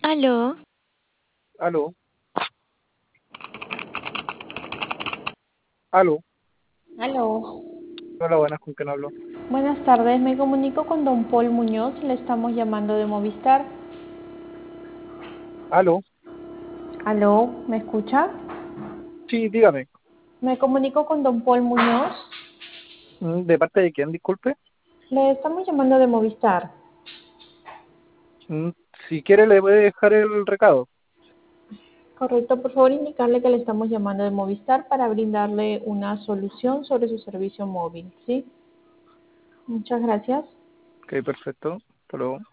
Aló, Aló, aló. aló. Hola, buenas, ¿con quién hablo? Buenas tardes, me comunico con don Paul Muñoz, le estamos llamando de Movistar. Aló, Aló, ¿me escucha? sí, dígame. Me comunico con don Paul Muñoz, ¿De parte de quién, disculpe? le estamos llamando de Movistar. Mm, Si quiere le voy a dejar el recado. Correcto, por favor indicarle que le estamos llamando de Movistar para brindarle una solución sobre su servicio móvil, ¿sí? Muchas gracias. Ok, perfecto. Hasta luego.